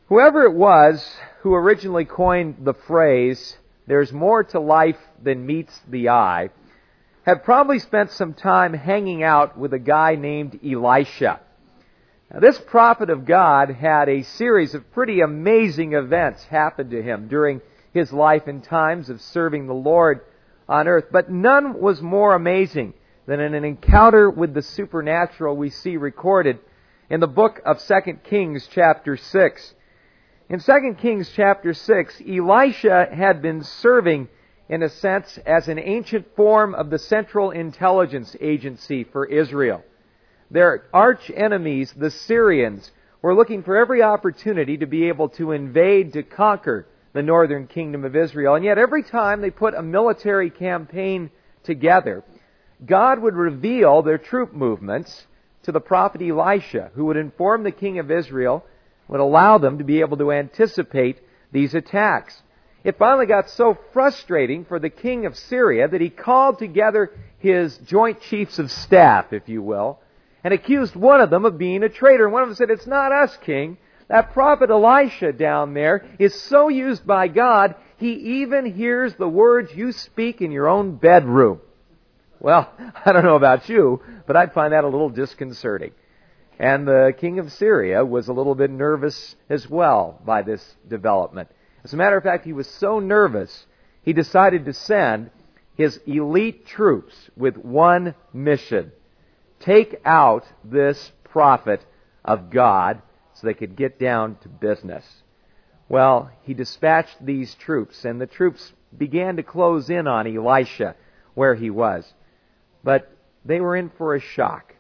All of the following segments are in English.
Whoever it was who originally coined the phrase, "there's more to life than meets the eye," had probably spent some time hanging out with a guy named Elisha. Now, this prophet of God had a series of pretty amazing events happen to him during his life and times of serving the Lord on earth, but none was more amazing than an encounter with the supernatural we see recorded in the book of 2 Kings chapter 6. In 2 Kings chapter 6, Elisha had been serving, in a sense, as an ancient form of the Central Intelligence Agency for Israel. Their arch enemies, the Syrians, were looking for every opportunity to be able to invade, to conquer the northern kingdom of Israel. And yet every time they put a military campaign together, God would reveal their troop movements to the prophet Elisha, who would inform the king of Israel, would allow them to be able to anticipate these attacks. It finally got so frustrating for the king of Syria that he called together his joint chiefs of staff, if you will, and accused one of them of being a traitor. And one of them said, "It's not us, king. That prophet Elisha down there is so used by God, he even hears the words you speak in your own bedroom." Well, I don't know about you, but I'd find that a little disconcerting. And the king of Syria was a little bit nervous as well by this development. As a matter of fact, he was so nervous, he decided to send his elite troops with one mission: take out this prophet of God so they could get down to business. Well, he dispatched these troops, and the troops began to close in on Elisha where he was. But they were in for a shock.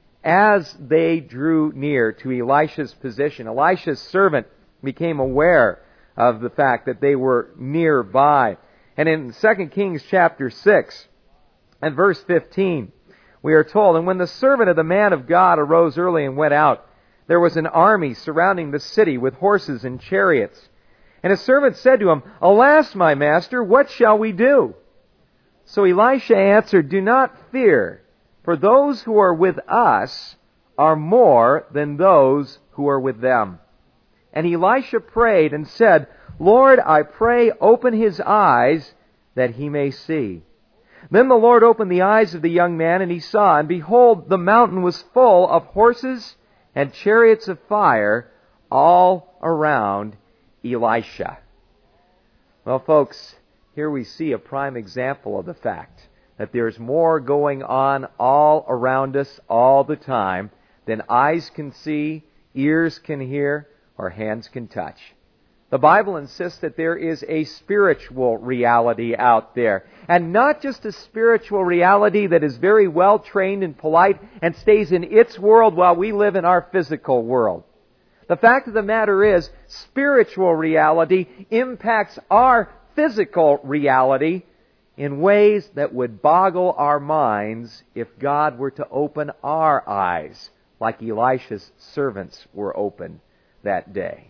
As they drew near to Elisha's position, Elisha's servant became aware of the fact that they were nearby. And in 2 Kings chapter 6 and verse 15, we are told, "And when the servant of the man of God arose early and went out, there was an army surrounding the city with horses and chariots. And his servant said to him, 'Alas, my master, what shall we do?' So Elisha answered, 'Do not fear, for those who are with us are more than those who are with them.' And Elisha prayed and said, 'Lord, I pray, open his eyes that he may see.' Then the Lord opened the eyes of the young man, and he saw, and behold, the mountain was full of horses and chariots of fire all around Elisha." Well, folks, here we see a prime example of the fact that there's more going on all around us all the time than eyes can see, ears can hear, or hands can touch. The Bible insists that there is a spiritual reality out there. And not just a spiritual reality that is very well trained and polite and stays in its world while we live in our physical world. The fact of the matter is, spiritual reality impacts our physical reality in ways that would boggle our minds if God were to open our eyes like Elisha's servants were opened that day.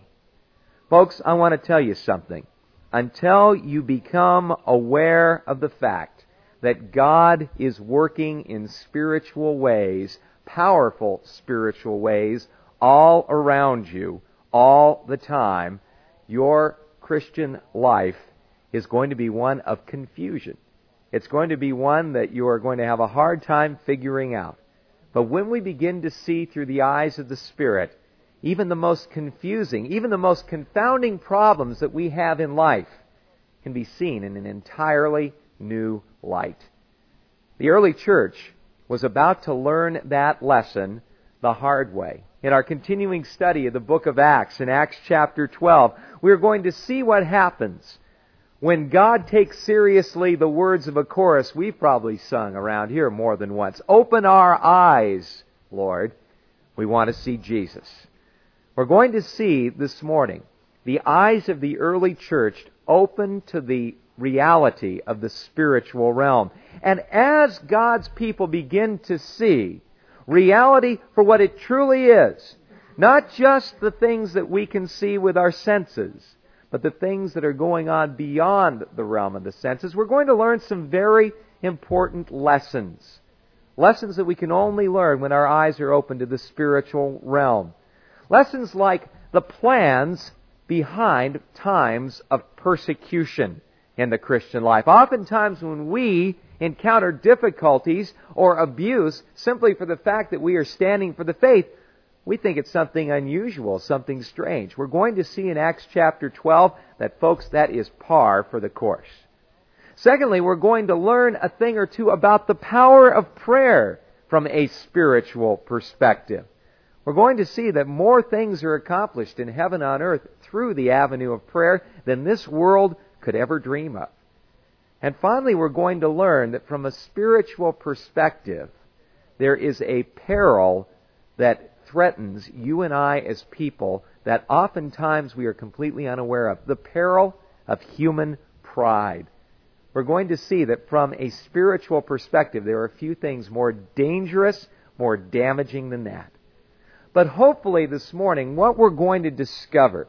Folks, I want to tell you something. Until you become aware of the fact that God is working in spiritual ways, powerful spiritual ways, all around you, all the time, your Christian life is going to be one of confusion. It's going to be one that you are going to have a hard time figuring out. But when we begin to see through the eyes of the Spirit, even the most confusing, even the most confounding problems that we have in life can be seen in an entirely new light. The early church was about to learn that lesson the hard way. In our continuing study of the book of Acts, in Acts chapter 12, we are going to see what happens when God takes seriously the words of a chorus we've probably sung around here more than once. "Open our eyes, Lord. We want to see Jesus." We're going to see this morning the eyes of the early church open to the reality of the spiritual realm. And as God's people begin to see reality for what it truly is, not just the things that we can see with our senses, but the things that are going on beyond the realm of the senses, we're going to learn some very important lessons. Lessons that we can only learn when our eyes are open to the spiritual realm. Lessons like the plans behind times of persecution in the Christian life. Oftentimes when we encounter difficulties or abuse simply for the fact that we are standing for the faith, we think it's something unusual, something strange. We're going to see in Acts chapter 12 that, folks, that is par for the course. Secondly, we're going to learn a thing or two about the power of prayer from a spiritual perspective. We're going to see that more things are accomplished in heaven on earth through the avenue of prayer than this world could ever dream of. And finally, we're going to learn that from a spiritual perspective, there is a peril that threatens you and I as people that oftentimes we are completely unaware of. The peril of human pride. We're going to see that from a spiritual perspective, there are a few things more dangerous, more damaging than that. But hopefully this morning, what we're going to discover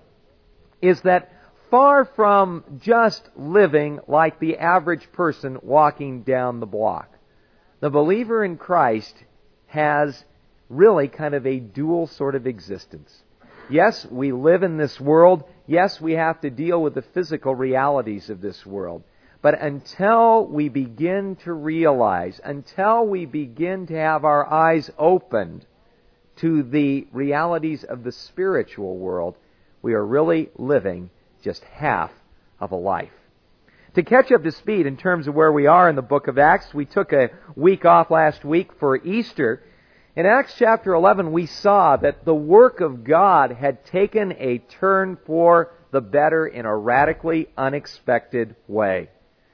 is that far from just living like the average person walking down the block, the believer in Christ has really kind of a dual sort of existence. Yes, we live in this world. Yes, we have to deal with the physical realities of this world. But until we begin to realize, until we begin to have our eyes opened to the realities of the spiritual world, we are really living just half of a life. To catch up to speed in terms of where we are in the book of Acts, we took a week off last week for Easter. In Acts chapter 11, we saw that the work of God had taken a turn for the better in a radically unexpected way.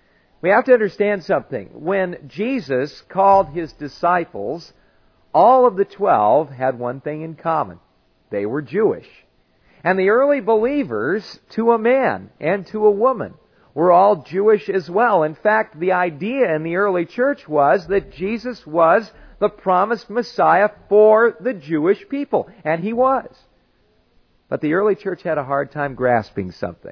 We have to understand something. When Jesus called His disciples, all of the 12 had one thing in common. They were Jewish. And the early believers, to a man and to a woman, were all Jewish as well. In fact, the idea in the early church was that Jesus was the promised Messiah for the Jewish people. And He was. But the early church had a hard time grasping something.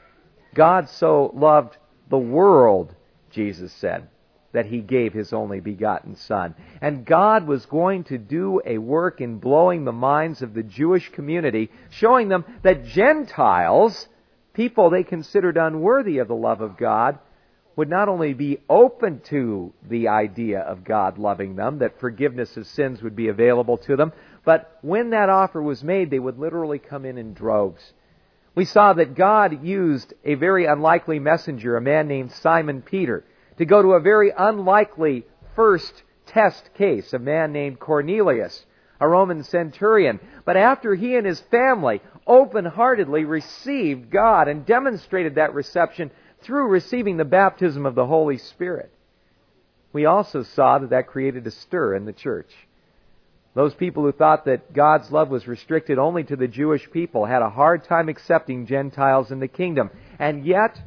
God so loved the world, Jesus said, that He gave His only begotten Son. And God was going to do a work in blowing the minds of the Jewish community, showing them that Gentiles, people they considered unworthy of the love of God, would not only be open to the idea of God loving them, that forgiveness of sins would be available to them, but when that offer was made, they would literally come in droves. We saw that God used a very unlikely messenger, a man named Simon Peter, to go to a very unlikely first test case, a man named Cornelius, a Roman centurion. But after he and his family open-heartedly received God and demonstrated that reception through receiving the baptism of the Holy Spirit, we also saw that created a stir in the church. Those people who thought that God's love was restricted only to the Jewish people had a hard time accepting Gentiles in the kingdom. And yet,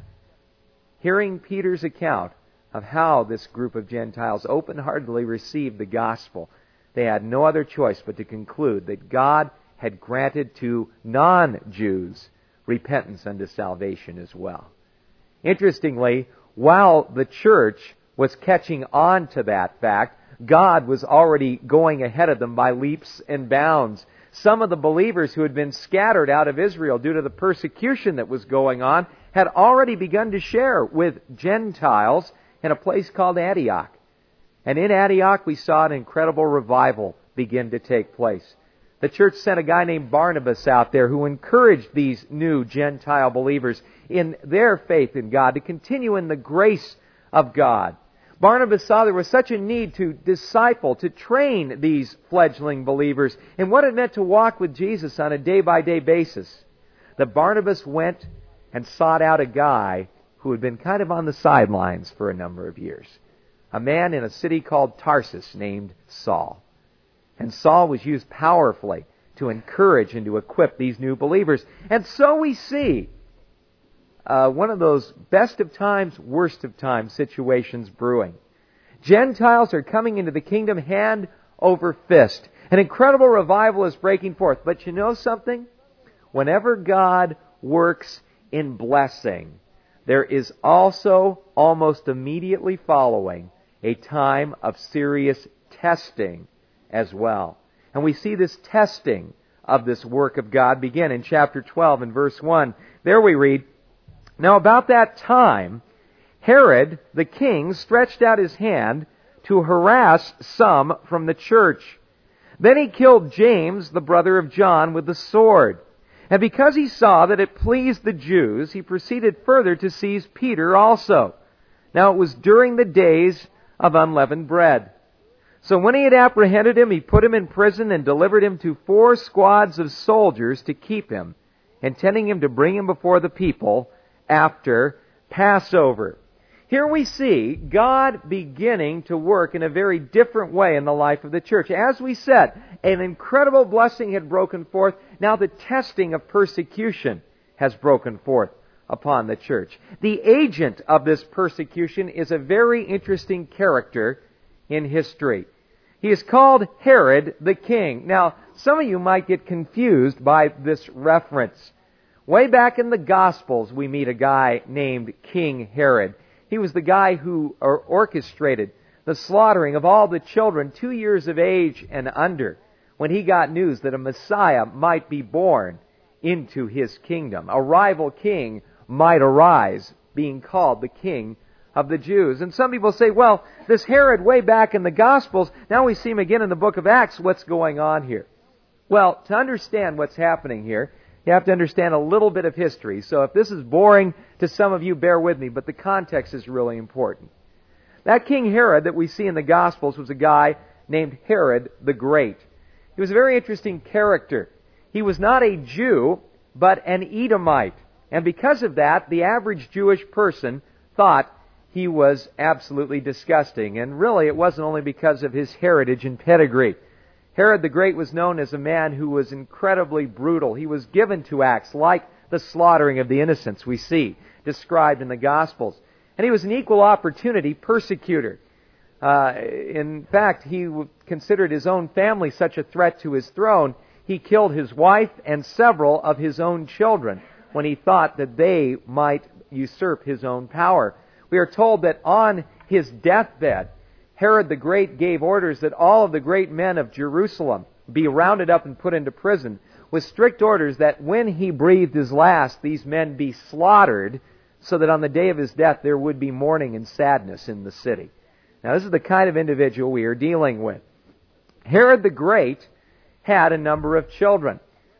hearing Peter's account of how this group of Gentiles open-heartedly received the gospel, they had no other choice but to conclude that God had granted to non-Jews repentance unto salvation as well. Interestingly, while the church was catching on to that fact, God was already going ahead of them by leaps and bounds. Some of the believers who had been scattered out of Israel due to the persecution that was going on had already begun to share with Gentiles in a place called Antioch. And in Antioch we saw an incredible revival begin to take place. The church sent a guy named Barnabas out there who encouraged these new Gentile believers in their faith in God to continue in the grace of God. Barnabas saw there was such a need to disciple, to train these fledgling believers in what it meant to walk with Jesus on a day-by-day basis, that Barnabas went and sought out a guy who had been kind of on the sidelines for a number of years. A man in a city called Tarsus named Saul. And Saul was used powerfully to encourage and to equip these new believers. And so we see one of those best of times, worst of times situations brewing. Gentiles are coming into the kingdom hand over fist. An incredible revival is breaking forth. But you know something? Whenever God works in blessing, there is also almost immediately following a time of serious testing as well. And we see this testing of this work of God begin in chapter 12 and verse 1. There we read, "Now about that time, Herod the king stretched out his hand to harass some from the church. Then he killed James, the brother of John, with the sword. And because he saw that it pleased the Jews, he proceeded further to seize Peter also. Now it was during the days of unleavened bread. So when he had apprehended him, he put him in prison and delivered him to 4 squads of soldiers to keep him, intending him to bring him before the people after Passover." Here we see God beginning to work in a very different way in the life of the church. As we said, an incredible blessing had broken forth. Now the testing of persecution has broken forth upon the church. The agent of this persecution is a very interesting character in history. He is called Herod the king. Now, some of you might get confused by this reference. Way back in the Gospels, we meet a guy named King Herod. He was the guy who orchestrated the slaughtering of all the children 2 years of age and under when he got news that a Messiah might be born into his kingdom. A rival king might arise, being called the King of the Jews. And some people say, well, this Herod way back in the Gospels, now we see him again in the book of Acts. What's going on here? Well, to understand what's happening here, you have to understand a little bit of history. So if this is boring to some of you, bear with me, but the context is really important. That King Herod that we see in the Gospels was a guy named Herod the Great. He was a very interesting character. He was not a Jew, but an Edomite. And because of that, the average Jewish person thought he was absolutely disgusting. And really, it wasn't only because of his heritage and pedigree. Herod the Great was known as a man who was incredibly brutal. He was given to acts like the slaughtering of the innocents we see described in the Gospels. And he was an equal opportunity persecutor. In fact, he considered his own family such a threat to his throne, he killed his wife and several of his own children when he thought that they might usurp his own power. We are told that on his deathbed, Herod the Great gave orders that all of the great men of Jerusalem be rounded up and put into prison, with strict orders that when he breathed his last, these men be slaughtered, so that on the day of his death there would be mourning and sadness in the city. Now, this is the kind of individual we are dealing with. Herod the Great had a number of children.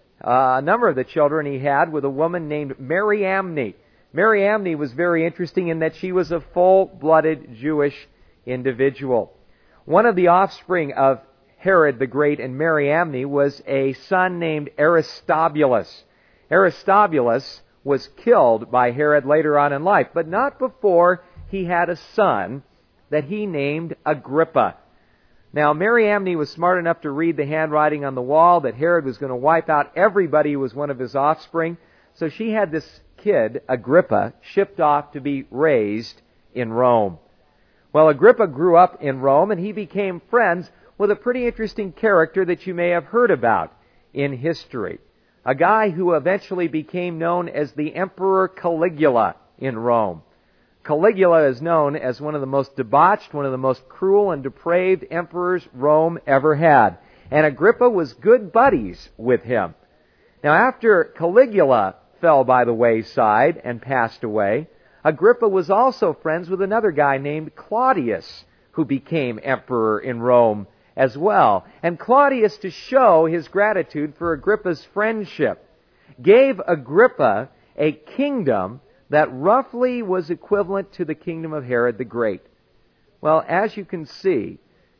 A number of the children he had with a woman named Mariamne. Mariamne was very interesting in that she was a full-blooded Jewish individual. One of the offspring of Herod the Great and Mariamne was a son named Aristobulus. Aristobulus was killed by Herod later on in life, but not before he had a son that he named Agrippa. Now, Mariamne was smart enough to read the handwriting on the wall that Herod was going to wipe out everybody who was one of his offspring, so she had this kid, Agrippa, shipped off to be raised in Rome. Well, Agrippa grew up in Rome, and he became friends with a pretty interesting character that you may have heard about in history. A guy who eventually became known as the Emperor Caligula in Rome. Caligula is known as one of the most debauched, one of the most cruel and depraved emperors Rome ever had. And Agrippa was good buddies with him. Now, after Caligula fell by the wayside and passed away, Agrippa was also friends with another guy named Claudius, who became emperor in Rome as well. And Claudius, to show his gratitude for Agrippa's friendship, gave Agrippa a kingdom that roughly was equivalent to the kingdom of Herod the Great. Well, as you can see,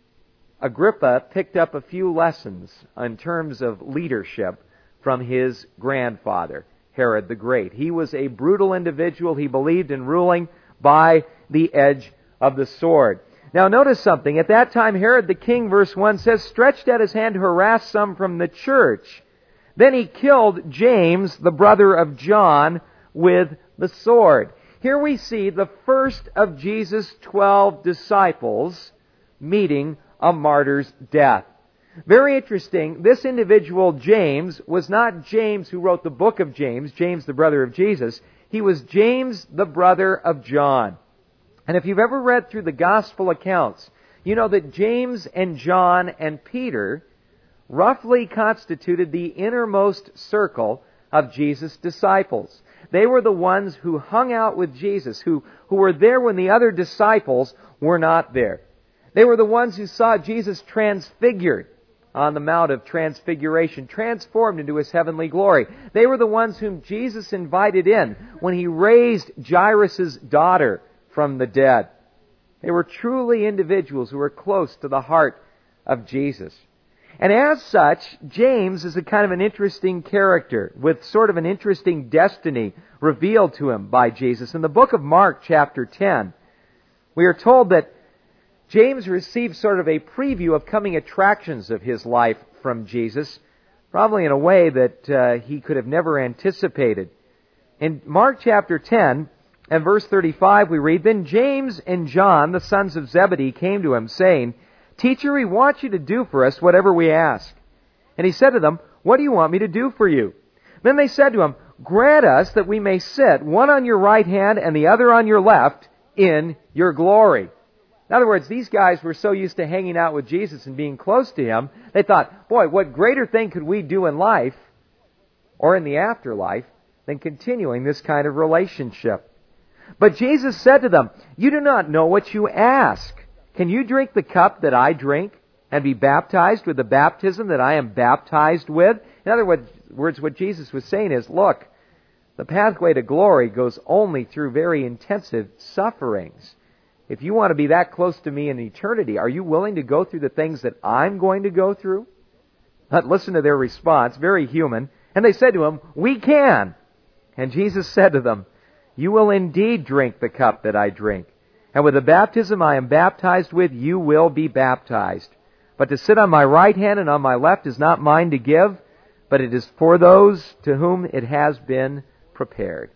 Agrippa picked up a few lessons in terms of leadership from his grandfather, Herod the Great. He was a brutal individual. He believed in ruling by the edge of the sword. Now notice something. At that time, Herod the king, verse 1 says, stretched out his hand to harass some from the church. Then he killed James, the brother of John, with the sword. Here we see the first of Jesus' 12 disciples meeting a martyr's death. Very interesting, this individual, James, was not James who wrote the book of James, James the brother of Jesus. He was James the brother of John. And if you've ever read through the gospel accounts, you know that James and John and Peter roughly constituted the innermost circle of Jesus' disciples. They were the ones who hung out with Jesus, who were there when the other disciples were not there. They were the ones who saw Jesus transfigured on the Mount of Transfiguration, transformed into His heavenly glory. They were the ones whom Jesus invited in when He raised Jairus' daughter from the dead. They were truly individuals who were close to the heart of Jesus. And as such, James is a kind of an interesting character with sort of an interesting destiny revealed to him by Jesus. In the book of Mark, chapter 10, we are told that James received sort of a preview of coming attractions of his life from Jesus, probably in a way that he could have never anticipated. In Mark chapter 10 and verse 35 we read, "Then James and John, the sons of Zebedee, came to him, saying, 'Teacher, we want you to do for us whatever we ask.' And he said to them, 'What do you want me to do for you?' Then they said to him, 'Grant us that we may sit, one on your right hand and the other on your left, in your glory.'" In other words, these guys were so used to hanging out with Jesus and being close to Him, they thought, boy, what greater thing could we do in life, or in the afterlife, than continuing this kind of relationship? But Jesus said to them, "You do not know what you ask. Can you drink the cup that I drink, and be baptized with the baptism that I am baptized with?" In other words, what Jesus was saying is, look, the pathway to glory goes only through very intensive sufferings. If you want to be that close to me in eternity, are you willing to go through the things that I'm going to go through? But listen to their response, very human. And they said to him, "We can." And Jesus said to them, "You will indeed drink the cup that I drink, and with the baptism I am baptized with, you will be baptized. But to sit on my right hand and on my left is not mine to give, but it is for those to whom it has been prepared."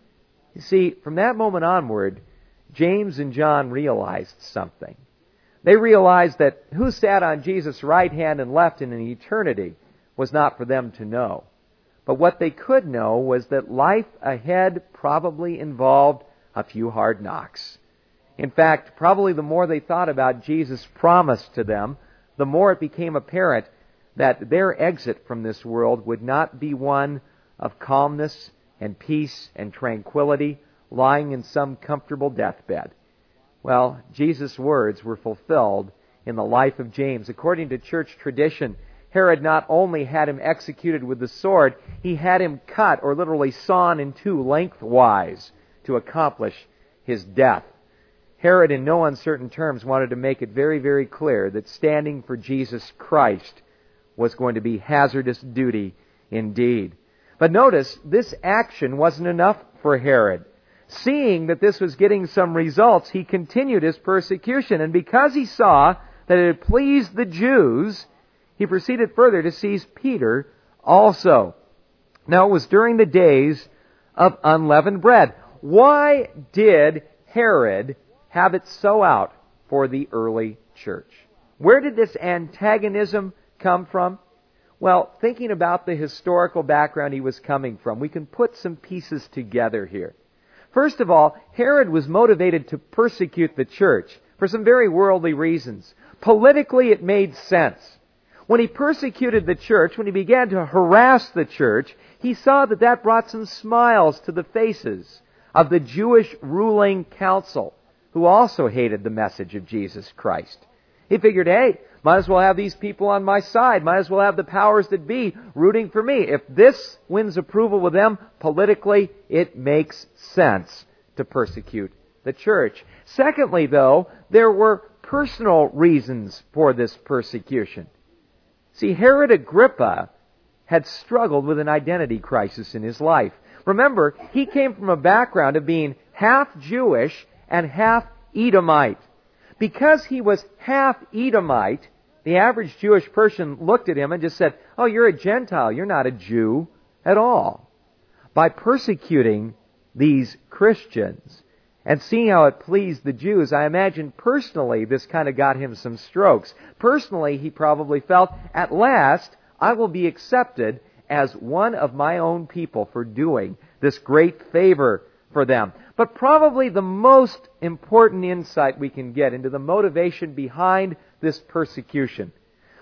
You see, from that moment onward, James and John realized something. They realized that who sat on Jesus' right hand and left in an eternity was not for them to know. But what they could know was that life ahead probably involved a few hard knocks. In fact, probably the more they thought about Jesus' promise to them, the more it became apparent that their exit from this world would not be one of calmness and peace and tranquility, lying in some comfortable deathbed. Well, Jesus' words were fulfilled in the life of James. According to church tradition, Herod not only had him executed with the sword, he had him cut or literally sawn in two lengthwise to accomplish his death. Herod, in no uncertain terms, wanted to make it very, very clear that standing for Jesus Christ was going to be hazardous duty indeed. But notice, this action wasn't enough for Herod. Seeing that this was getting some results, he continued his persecution. And because he saw that it had pleased the Jews, he proceeded further to seize Peter also. Now it was during the days of unleavened bread. Why did Herod have it so out for the early church? Where did this antagonism come from? Well, thinking about the historical background he was coming from, we can put some pieces together here. First of all, Herod was motivated to persecute the church for some very worldly reasons. Politically, it made sense. When he persecuted the church, when he began to harass the church, he saw that that brought some smiles to the faces of the Jewish ruling council, who also hated the message of Jesus Christ. He figured, hey, might as well have these people on my side. Might as well have the powers that be rooting for me. If this wins approval with them, politically, it makes sense to persecute the church. Secondly, though, there were personal reasons for this persecution. See, Herod Agrippa had struggled with an identity crisis in his life. Remember, he came from a background of being half Jewish and half Edomite. Because he was half Edomite, the average Jewish person looked at him and just said, "Oh, you're a Gentile. You're not a Jew at all." By persecuting these Christians and seeing how it pleased the Jews, I imagine personally this kind of got him some strokes. Personally, he probably felt, at last, I will be accepted as one of my own people for doing this great favor for them. But probably the most important insight we can get into the motivation behind this persecution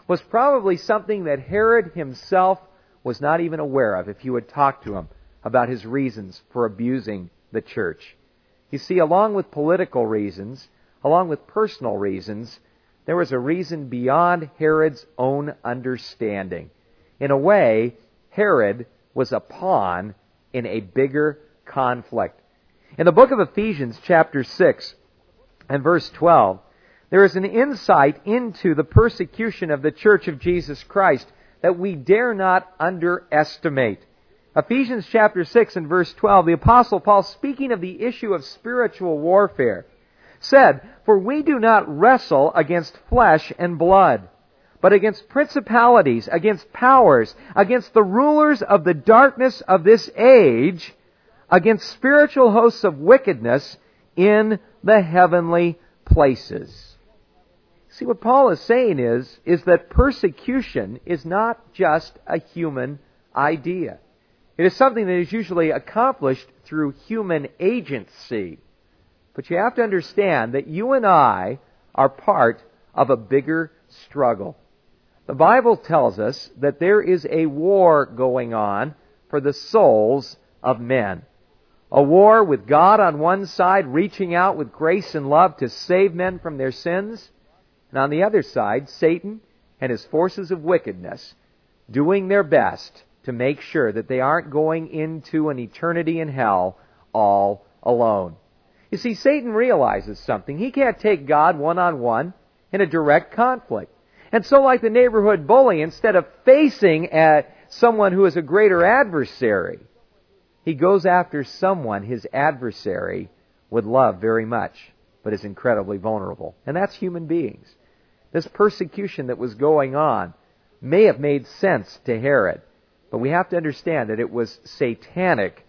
was probably something that Herod himself was not even aware of if you had talked to him about his reasons for abusing the church. You see, along with political reasons, along with personal reasons, there was a reason beyond Herod's own understanding. In a way, Herod was a pawn in a bigger conflict. In the book of Ephesians, chapter 6 and verse 12, there is an insight into the persecution of the Church of Jesus Christ that we dare not underestimate. Ephesians chapter 6 and verse 12, the Apostle Paul, speaking of the issue of spiritual warfare, said, "For we do not wrestle against flesh and blood, but against principalities, against powers, against the rulers of the darkness of this age, against spiritual hosts of wickedness in the heavenly places." See, what Paul is saying is that persecution is not just a human idea. It is something that is usually accomplished through human agency. But you have to understand that you and I are part of a bigger struggle. The Bible tells us that there is a war going on for the souls of men. A war with God on one side, reaching out with grace and love to save men from their sins. And on the other side, Satan and his forces of wickedness doing their best to make sure that they aren't going into an eternity in hell all alone. You see, Satan realizes something. He can't take God one-on-one in a direct conflict. And so, like the neighborhood bully, instead of facing at someone who is a greater adversary, he goes after someone his adversary would love very much, but is incredibly vulnerable. And that's human beings. This persecution that was going on may have made sense to Herod, but we have to understand that it was satanic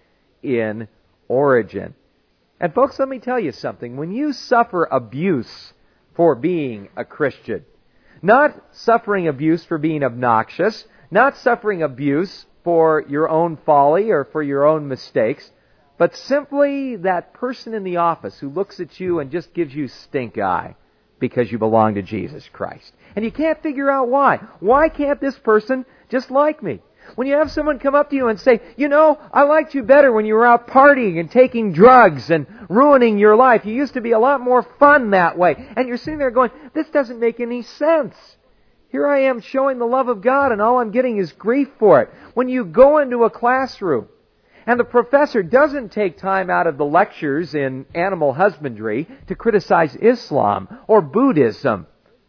in origin. And folks, let me tell you something. When you suffer abuse for being a Christian, not suffering abuse for being obnoxious, not suffering abuse for your own folly or for your own mistakes, but simply that person in the office who looks at you and just gives you stink eye because you belong to Jesus Christ. And you can't figure out why. Why can't this person just like me? When you have someone come up to you and say, "You know, I liked you better when you were out partying and taking drugs and ruining your life. You used to be a lot more fun that way." And you're sitting there going, "This doesn't make any sense. Here I am showing the love of God and all I'm getting is grief for it." When you go into a classroom and the professor doesn't take time out of the lectures in animal husbandry to criticize Islam or Buddhism,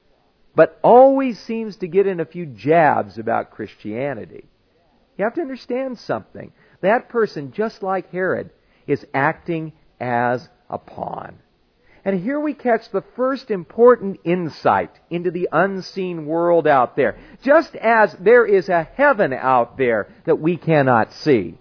but always seems to get in a few jabs about Christianity, you have to understand something. That person, just like Herod, is acting as a pawn. And here we catch the first important insight into the unseen world out there. Just as there is a heaven out there that we cannot see,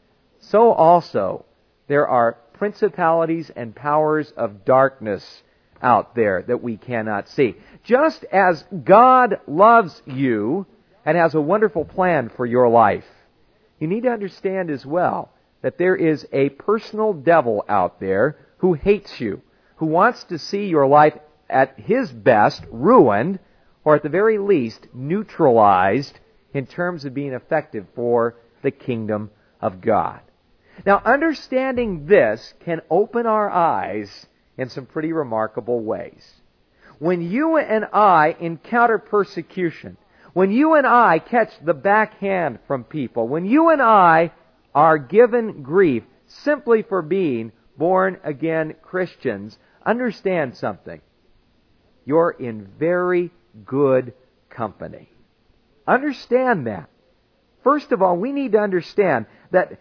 so also there are principalities and powers of darkness out there that we cannot see. Just as God loves you and has a wonderful plan for your life, you need to understand as well that there is a personal devil out there who hates you, who wants to see your life at his best ruined, or at the very least neutralized in terms of being effective for the kingdom of God. Now, understanding this can open our eyes in some pretty remarkable ways. When you and I encounter persecution, when you and I catch the backhand from people, when you and I are given grief simply for being born-again Christians, understand something. You're in very good company. Understand that. First of all, we need to understand that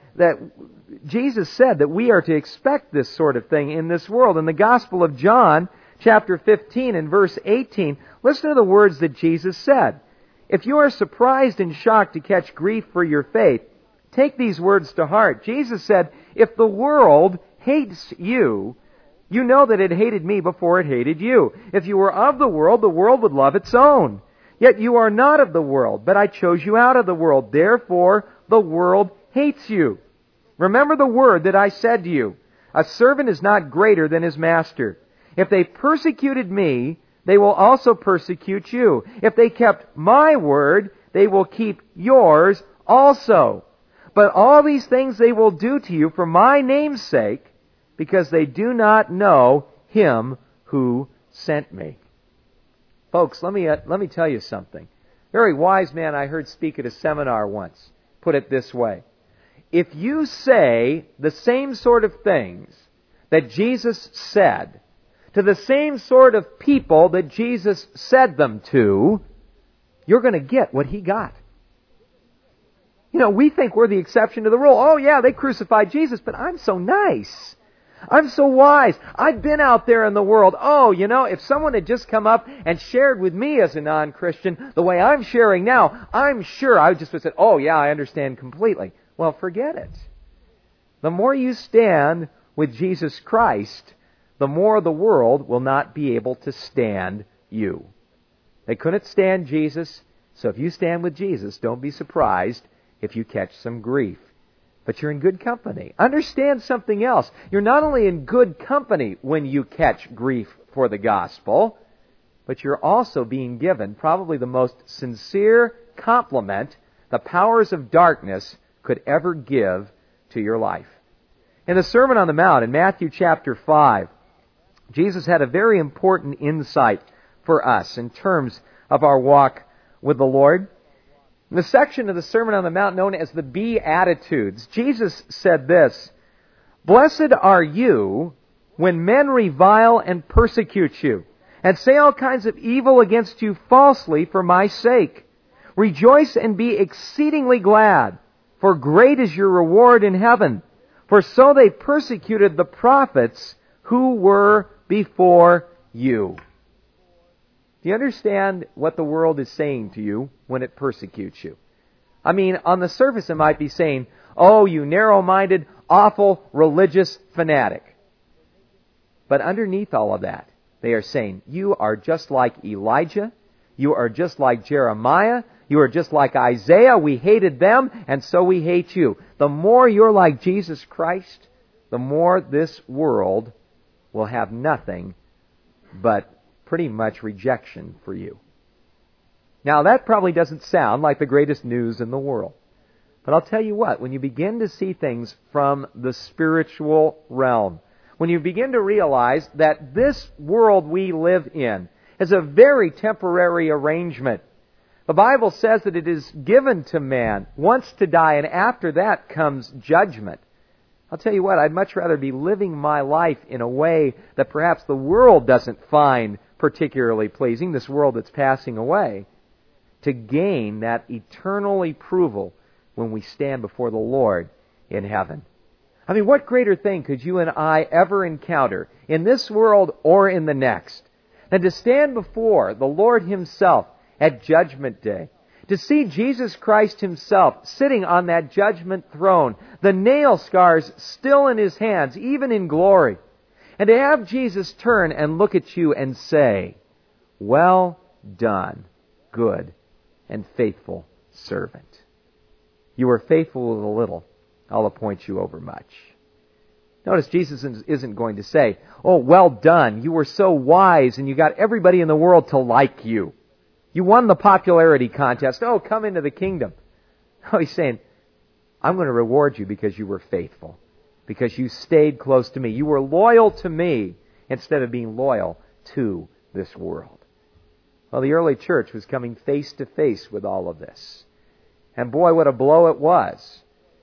Jesus said that we are to expect this sort of thing in this world. In the Gospel of John, chapter 15 and verse 18, listen to the words that Jesus said. If you are surprised and shocked to catch grief for your faith, take these words to heart. Jesus said, if the world hates you, you know that it hated me before it hated you. If you were of the world would love its own. Yet you are not of the world, but I chose you out of the world. Therefore, the world hates you. Remember the word that I said to you. A servant is not greater than his master. If they persecuted me, they will also persecute you. If they kept my word, they will keep yours also. But all these things they will do to you for my name's sake, because they do not know him who sent me. Folks, let me tell you something. A very wise man I heard speak at a seminar once put it this way. If you say the same sort of things that Jesus said to the same sort of people that Jesus said them to, you're going to get what he got. You know, we think we're the exception to the rule. Oh yeah, they crucified Jesus, but I'm so nice. I'm so wise. I've been out there in the world. Oh, you know, if someone had just come up and shared with me as a non-Christian the way I'm sharing now, I'm sure I would just have said, oh yeah, I understand completely. Well, forget it. The more you stand with Jesus Christ, the more the world will not be able to stand you. They couldn't stand Jesus, so if you stand with Jesus, don't be surprised if you catch some grief. But you're in good company. Understand something else. You're not only in good company when you catch grief for the gospel, but you're also being given probably the most sincere compliment the powers of darkness could ever give to your life. In the Sermon on the Mount, in Matthew chapter 5, Jesus had a very important insight for us in terms of our walk with the Lord. In the section of the Sermon on the Mount known as the Beatitudes, Jesus said this, "Blessed are you when men revile and persecute you, and say all kinds of evil against you falsely for my sake. Rejoice and be exceedingly glad, for great is your reward in heaven. For so they persecuted the prophets who were before you." Do you understand what the world is saying to you when it persecutes you? I mean, on the surface it might be saying, oh, you narrow-minded, awful, religious fanatic. But underneath all of that, they are saying, you are just like Elijah, you are just like Jeremiah, you are just like Isaiah, we hated them, and so we hate you. The more you're like Jesus Christ, the more this world will have nothing but pretty much rejection for you. Now, that probably doesn't sound like the greatest news in the world. But I'll tell you what, when you begin to see things from the spiritual realm, when you begin to realize that this world we live in is a very temporary arrangement. The Bible says that it is given to man once to die, and after that comes judgment. I'll tell you what, I'd much rather be living my life in a way that perhaps the world doesn't find particularly pleasing, this world that's passing away, to gain that eternal approval when we stand before the Lord in heaven. I mean, what greater thing could you and I ever encounter in this world or in the next than to stand before the Lord Himself at Judgment Day, to see Jesus Christ Himself sitting on that judgment throne, the nail scars still in His hands, even in glory, and to have Jesus turn and look at you and say, "Well done, good and faithful servant. You were faithful with a little, I'll appoint you over much." Notice Jesus isn't going to say, "Oh, well done, you were so wise and you got everybody in the world to like you. You won the popularity contest. Oh, come into the kingdom." No, He's saying, "I'm going to reward you because you were faithful, because you stayed close to me. You were loyal to me instead of being loyal to this world." Well, the early church was coming face to face with all of this. And boy, what a blow it was.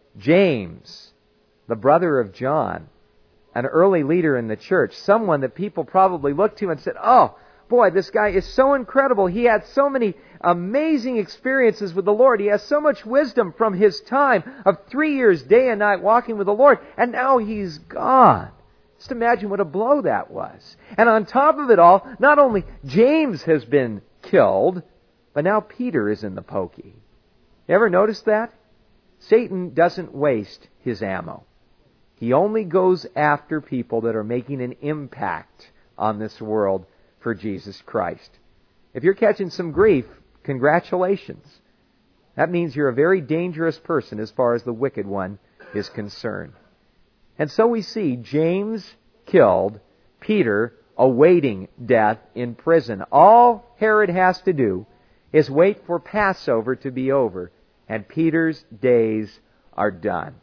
James, the brother of John, an early leader in the church, someone that people probably looked to and said, "Oh, boy, this guy is so incredible. He had so many amazing experiences with the Lord. He has so much wisdom from his time of 3 years, day and night, walking with the Lord. And now he's gone." Just imagine what a blow that was. And on top of it all, not only James has been killed, but now Peter is in the pokey. You ever notice that? Satan doesn't waste his ammo. He only goes after people that are making an impact on this world for Jesus Christ. If you're catching some grief, congratulations. That means you're a very dangerous person as far as the wicked one is concerned. And so we see James killed, Peter awaiting death in prison. All Herod has to do is wait for Passover to be over, and Peter's days are done.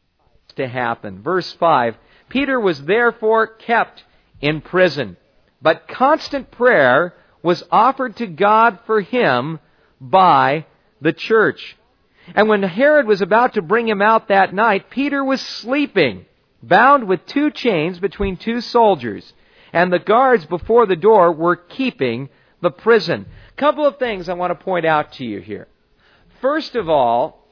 To happen. Verse 5, Peter was therefore kept in prison, but constant prayer was offered to God for him by the church. And when Herod was about to bring him out that night, Peter was sleeping, bound with 2 chains between 2 soldiers, and the guards before the door were keeping the prison. Couple of things I want to point out to you here. First of all,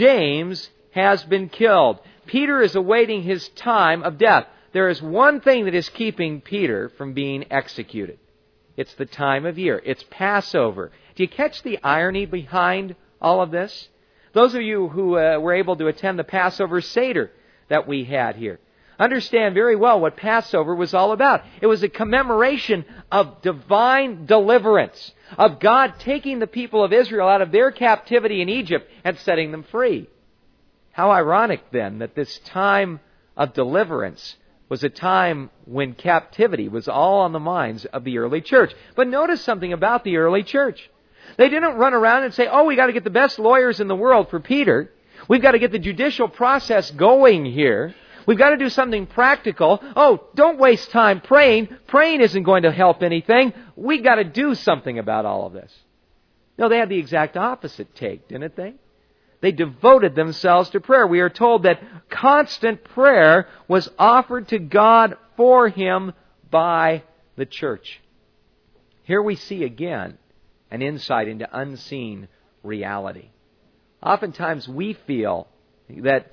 James has been killed. Peter is awaiting his time of death. There is one thing that is keeping Peter from being executed. It's the time of year. It's Passover. Do you catch the irony behind all of this? Those of you who were able to attend the Passover Seder that we had here understand very well what Passover was all about. It was a commemoration of divine deliverance, of God taking the people of Israel out of their captivity in Egypt and setting them free. How ironic, then, that this time of deliverance was a time when captivity was all on the minds of the early church. But notice something about the early church. They didn't run around and say, we got to get the best lawyers in the world for Peter. We've got to get the judicial process going here. We've got to do something practical. Don't waste time praying. Praying isn't going to help anything. We've got to do something about all of this. No, they had the exact opposite take, didn't they? They devoted themselves to prayer. We are told that constant prayer was offered to God for him by the church. Here we see again an insight into unseen reality. Oftentimes we feel that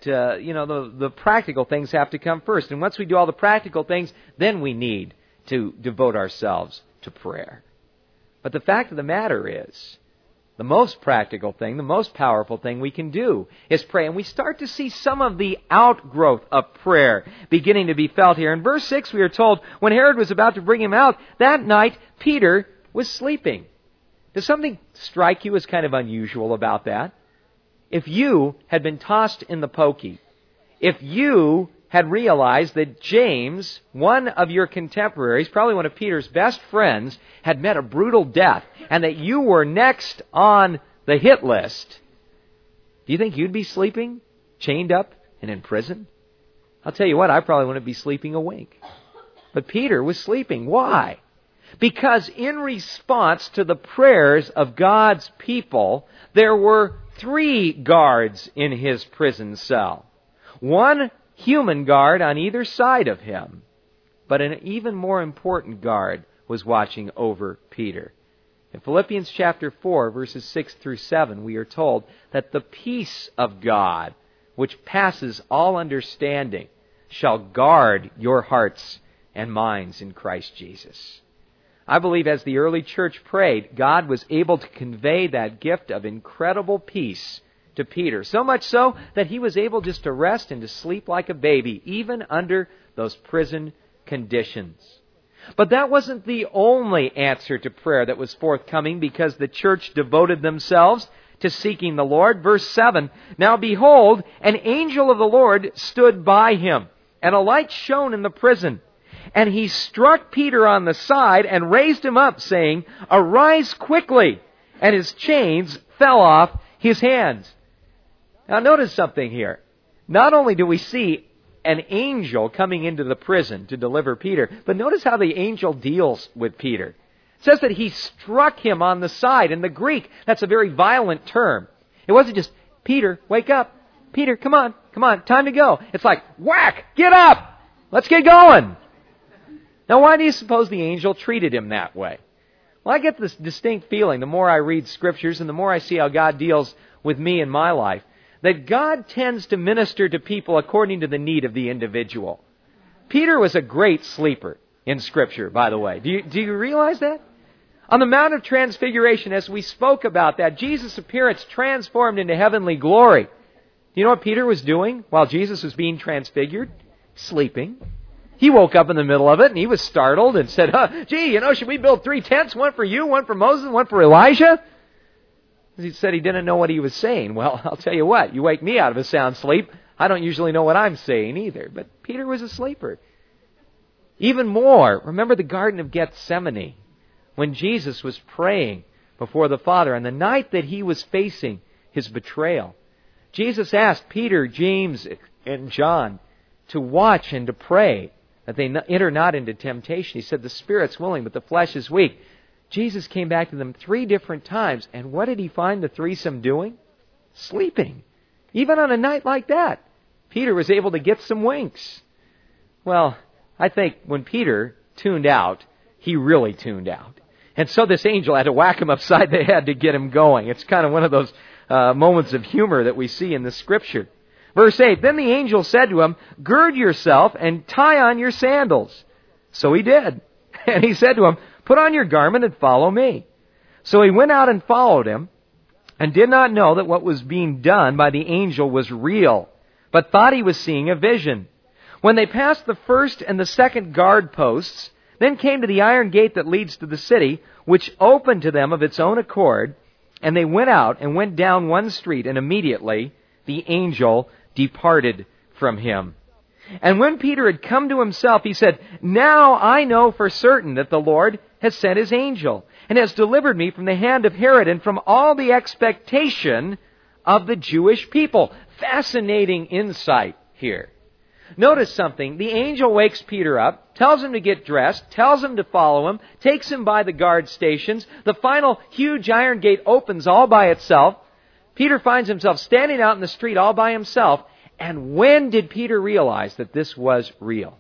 the practical things have to come first. And once we do all the practical things, then we need to devote ourselves to prayer. But the fact of the matter is, the most practical thing, the most powerful thing we can do is pray. And we start to see some of the outgrowth of prayer beginning to be felt here. In verse 6 we are told, when Herod was about to bring him out, that night Peter was sleeping. Does something strike you as kind of unusual about that? If you had been tossed in the pokey, if you had realized that James, one of your contemporaries, probably one of Peter's best friends, had met a brutal death, and that you were next on the hit list, do you think you'd be sleeping, chained up, and in prison? I'll tell you what, I probably wouldn't be sleeping a wink. But Peter was sleeping. Why? Because in response to the prayers of God's people, there were 3 guards in his prison cell. One human guard on either side of him. But an even more important guard was watching over Peter. In Philippians chapter 4, verses 6 through 7, we are told that the peace of God, which passes all understanding, shall guard your hearts and minds in Christ Jesus. I believe as the early church prayed, God was able to convey that gift of incredible peace to Peter. So much so that he was able just to rest and to sleep like a baby, even under those prison conditions. But that wasn't the only answer to prayer that was forthcoming because the church devoted themselves to seeking the Lord. Verse 7, now behold, an angel of the Lord stood by him, and a light shone in the prison. And he struck Peter on the side and raised him up, saying, arise quickly. And his chains fell off his hands. Now notice something here. Not only do we see an angel coming into the prison to deliver Peter, but notice how the angel deals with Peter. It says that he struck him on the side. In the Greek, that's a very violent term. It wasn't just, Peter, wake up. Peter, come on, time to go. It's like, whack, get up. Let's get going. Now, why do you suppose the angel treated him that way? Well, I get this distinct feeling, the more I read Scriptures and the more I see how God deals with me in my life, that God tends to minister to people according to the need of the individual. Peter was a great sleeper in Scripture, by the way. Do you realize that? On the Mount of Transfiguration, as we spoke about that, Jesus' appearance transformed into heavenly glory. Do you know what Peter was doing while Jesus was being transfigured? Sleeping. He woke up in the middle of it and he was startled and said, should we build 3 tents? One for you, one for Moses, one for Elijah? He said he didn't know what he was saying. Well, I'll tell you what, you wake me out of a sound sleep, I don't usually know what I'm saying either. But Peter was a sleeper. Even more, remember the Garden of Gethsemane, when Jesus was praying before the Father, and the night that he was facing his betrayal, Jesus asked Peter, James, and John to watch and to pray that they enter not into temptation. He said, the spirit's willing, but the flesh is weak. Jesus came back to them 3 different times, and what did he find the threesome doing? Sleeping. Even on a night like that, Peter was able to get some winks. Well, I think when Peter tuned out, he really tuned out. And so this angel had to whack him upside the head to get him going. It's kind of one of those moments of humor that we see in the Scripture. Verse 8, then the angel said to him, gird yourself and tie on your sandals. So he did. And he said to him, put on your garment and follow me. So he went out and followed him, and did not know that what was being done by the angel was real, but thought he was seeing a vision. When they passed the first and the second guard posts, then came to the iron gate that leads to the city, which opened to them of its own accord, and they went out and went down one street, and immediately the angel departed from him. And when Peter had come to himself, he said, now I know for certain that the Lord has sent his angel, and has delivered me from the hand of Herod and from all the expectation of the Jewish people. Fascinating insight here. Notice something. The angel wakes Peter up, tells him to get dressed, tells him to follow him, takes him by the guard stations. The final huge iron gate opens all by itself. Peter finds himself standing out in the street all by himself. And when did Peter realize that this was real?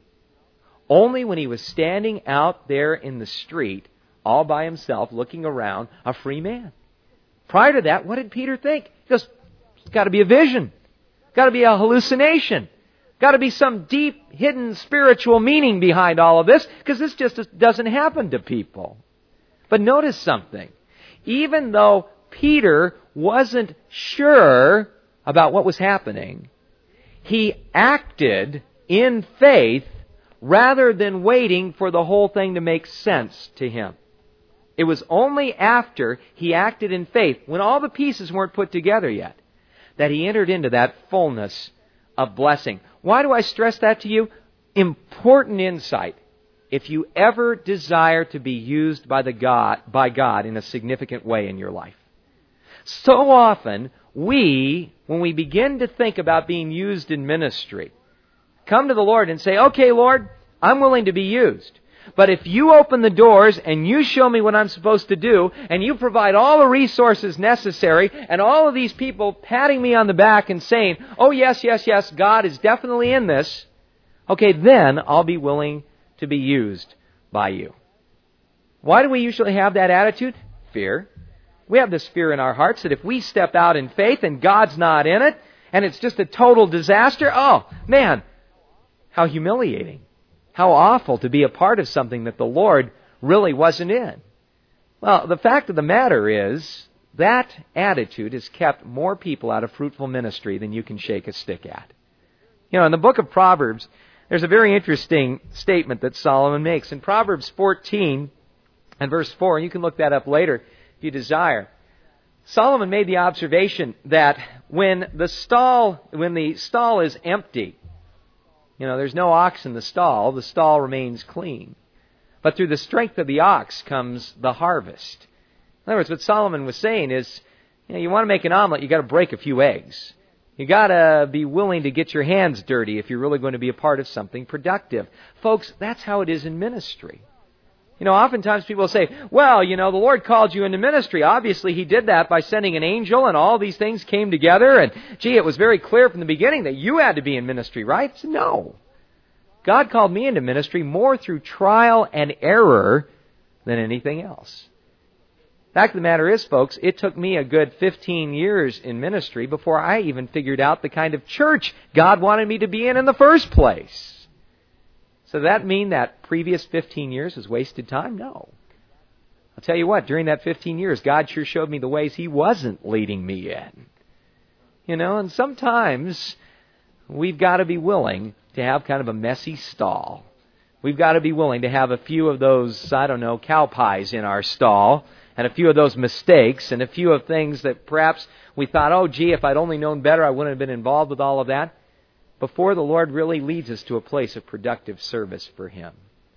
Only when he was standing out there in the street all by himself, looking around, a free man. Prior to that, what did Peter think? He goes, it's got to be a vision. Got to be a hallucination. Got to be some deep, hidden spiritual meaning behind all of this, because this just doesn't happen to people. But notice something. Even though Peter wasn't sure about what was happening, he acted in faith rather than waiting for the whole thing to make sense to him. It was only after he acted in faith, when all the pieces weren't put together yet, that he entered into that fullness of blessing. Why do I stress that to you? Important insight. If you ever desire to be used by God in a significant way in your life. So often, when we begin to think about being used in ministry, come to the Lord and say, okay, Lord, I'm willing to be used. But if you open the doors and you show me what I'm supposed to do, and you provide all the resources necessary, and all of these people patting me on the back and saying, oh yes, yes, yes, God is definitely in this, okay, then I'll be willing to be used by you. Why do we usually have that attitude? Fear. We have this fear in our hearts that if we step out in faith and God's not in it, and it's just a total disaster, oh man, how humiliating. How awful to be a part of something that the Lord really wasn't in. Well, the fact of the matter is, that attitude has kept more people out of fruitful ministry than you can shake a stick at. You know, in the book of Proverbs, there's a very interesting statement that Solomon makes. In Proverbs 14 and verse 4, and you can look that up later if you desire, Solomon made the observation that when the stall is empty, you know, there's no ox in the stall remains clean. But through the strength of the ox comes the harvest. In other words, what Solomon was saying is, you want to make an omelet, you got to break a few eggs. You got to be willing to get your hands dirty if you're really going to be a part of something productive. Folks, that's how it is in ministry. You know, oftentimes people say, well, you know, the Lord called you into ministry. Obviously, He did that by sending an angel, and all these things came together. And, gee, it was very clear from the beginning that you had to be in ministry, right? No. God called me into ministry more through trial and error than anything else. The fact of the matter is, folks, it took me a good 15 years in ministry before I even figured out the kind of church God wanted me to be in the first place. So does that mean that previous 15 years was wasted time? No. I'll tell you what, during that 15 years, God sure showed me the ways He wasn't leading me in. You know, and sometimes we've got to be willing to have kind of a messy stall. We've got to be willing to have a few of those, cow pies in our stall, and a few of those mistakes, and a few of things that perhaps we thought, oh, gee, if I'd only known better, I wouldn't have been involved with all of that, before the Lord really leads us to a place of productive service for Him.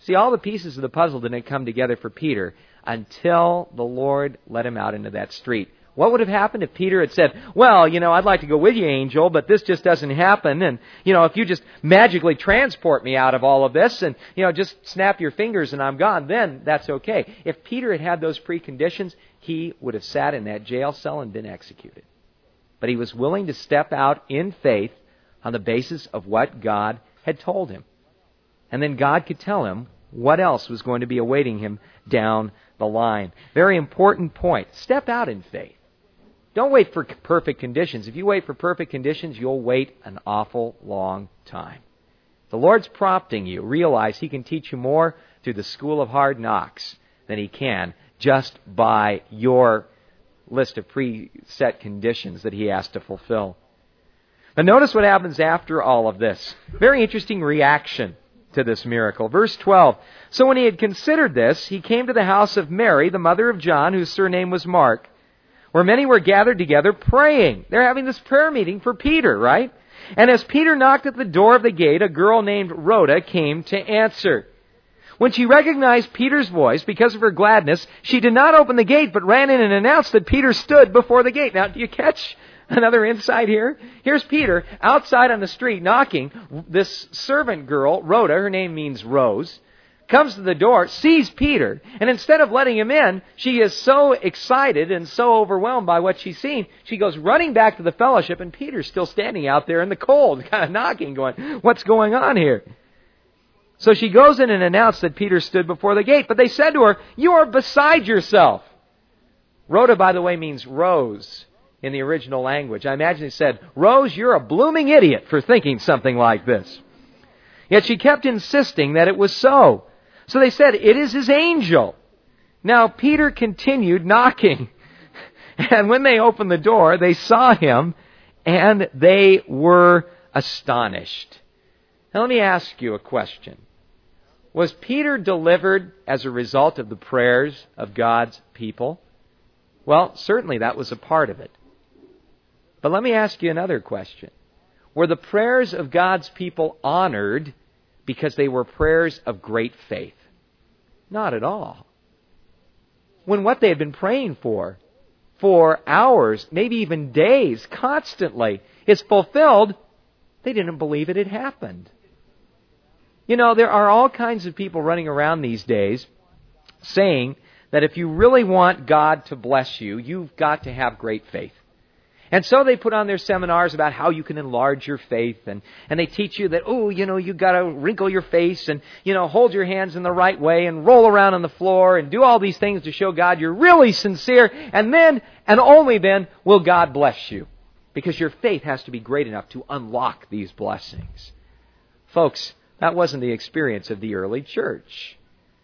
See, all the pieces of the puzzle didn't come together for Peter until the Lord let him out into that street. What would have happened if Peter had said, well, I'd like to go with you, angel, but this just doesn't happen. And, if you just magically transport me out of all of this and, just snap your fingers and I'm gone, then that's okay. If Peter had had those preconditions, he would have sat in that jail cell and been executed. But he was willing to step out in faith on the basis of what God had told him. And then God could tell him what else was going to be awaiting him down the line. Very important point. Step out in faith. Don't wait for perfect conditions. If you wait for perfect conditions, you'll wait an awful long time. The Lord's prompting you. Realize He can teach you more through the school of hard knocks than He can just by your list of preset conditions that He has to fulfill. But notice what happens after all of this. Very interesting reaction to this miracle. Verse 12. So when he had considered this, he came to the house of Mary, the mother of John, whose surname was Mark, where many were gathered together praying. They're having this prayer meeting for Peter, right? And as Peter knocked at the door of the gate, a girl named Rhoda came to answer. When she recognized Peter's voice, because of her gladness, she did not open the gate, but ran in and announced that Peter stood before the gate. Now, do you catch another insight here? Here's Peter outside on the street knocking. This servant girl, Rhoda, her name means rose, comes to the door, sees Peter, and instead of letting him in, she is so excited and so overwhelmed by what she's seen, she goes running back to the fellowship, and Peter's still standing out there in the cold, kind of knocking, going, what's going on here? So she goes in and announced that Peter stood before the gate, but they said to her, you are beside yourself. Rhoda, by the way, means rose in the original language. I imagine he said, Rose, you're a blooming idiot for thinking something like this. Yet she kept insisting that it was so. So they said, it is his angel. Now Peter continued knocking. And when they opened the door, they saw him and they were astonished. Now let me ask you a question. Was Peter delivered as a result of the prayers of God's people? Well, certainly that was a part of it. But let me ask you another question. Were the prayers of God's people honored because they were prayers of great faith? Not at all. When what they had been praying for hours, maybe even days, constantly, is fulfilled, they didn't believe it had happened. There are all kinds of people running around these days saying that if you really want God to bless you, you've got to have great faith. And so they put on their seminars about how you can enlarge your faith, and they teach you that, you've got to wrinkle your face and, hold your hands in the right way and roll around on the floor and do all these things to show God you're really sincere, and then, and only then, will God bless you. Because your faith has to be great enough to unlock these blessings. Folks, that wasn't the experience of the early church.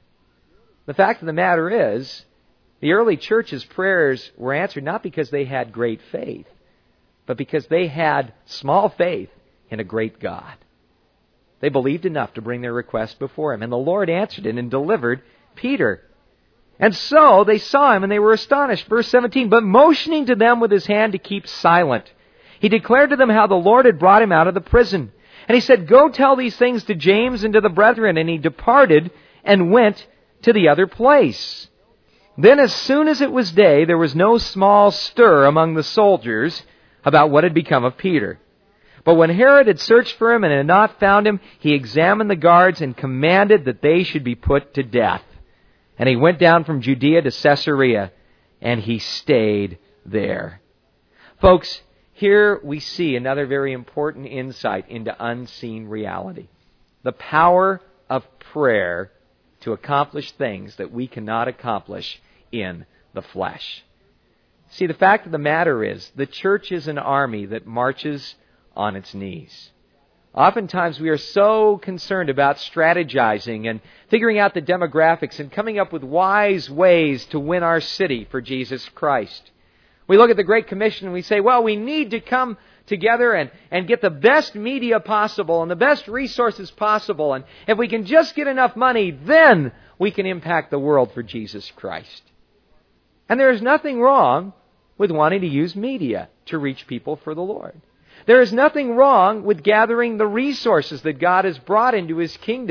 The fact of the matter is, the early church's prayers were answered not because they had great faith, but because they had small faith in a great God. They believed enough to bring their request before Him, and the Lord answered it and delivered Peter. And so they saw Him and they were astonished. Verse 17, but motioning to them with His hand to keep silent, He declared to them how the Lord had brought Him out of the prison. And He said, go tell these things to James and to the brethren. And He departed and went to the other place. Then as soon as it was day, there was no small stir among the soldiers about what had become of Peter. But when Herod had searched for him and had not found him, he examined the guards and commanded that they should be put to death. And he went down from Judea to Caesarea, and he stayed there. Folks, here we see another very important insight into unseen reality. The power of prayer to accomplish things that we cannot accomplish in the flesh. See, the fact of the matter is, the church is an army that marches on its knees. Oftentimes we are so concerned about strategizing and figuring out the demographics and coming up with wise ways to win our city for Jesus Christ. We look at the Great Commission and we say, well, we need to come together and get the best media possible and the best resources possible. And if we can just get enough money, then we can impact the world for Jesus Christ. And there is nothing wrong with wanting to use media to reach people for the Lord. There is nothing wrong with gathering the resources that God has brought into His kingdom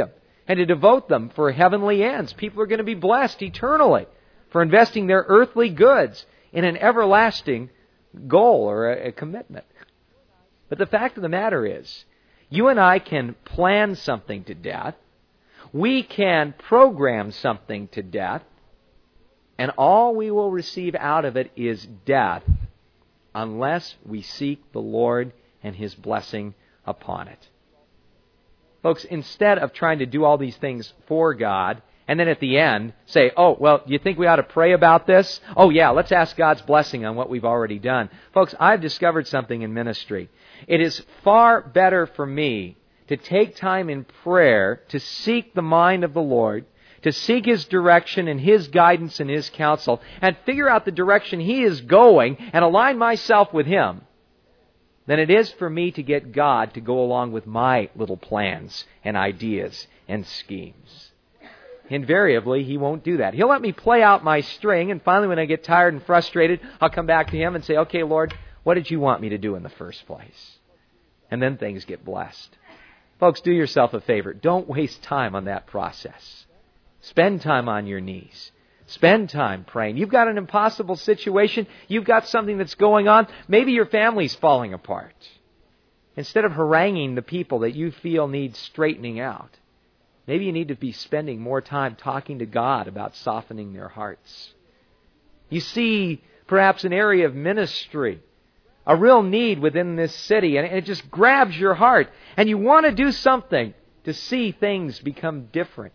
and to devote them for heavenly ends. People are going to be blessed eternally for investing their earthly goods in an everlasting goal or a commitment. But the fact of the matter is, you and I can plan something to death. We can program something to death. And all we will receive out of it is death unless we seek the Lord and His blessing upon it. Folks, instead of trying to do all these things for God, and then at the end say, oh, well, do you think we ought to pray about this? Oh, yeah, let's ask God's blessing on what we've already done. Folks, I've discovered something in ministry. It is far better for me to take time in prayer to seek the mind of the Lord, to seek His direction and His guidance and His counsel, and figure out the direction He is going and align myself with Him, than it is for me to get God to go along with my little plans and ideas and schemes. Invariably, He won't do that. He'll let me play out my string, and finally when I get tired and frustrated, I'll come back to Him and say, okay, Lord, what did you want me to do in the first place? And then things get blessed. Folks, do yourself a favor. Don't waste time on that process. Spend time on your knees. Spend time praying. You've got an impossible situation. You've got something that's going on. Maybe your family's falling apart. Instead of haranguing the people that you feel need straightening out, maybe you need to be spending more time talking to God about softening their hearts. You see perhaps an area of ministry, a real need within this city, and it just grabs your heart, and you want to do something to see things become different.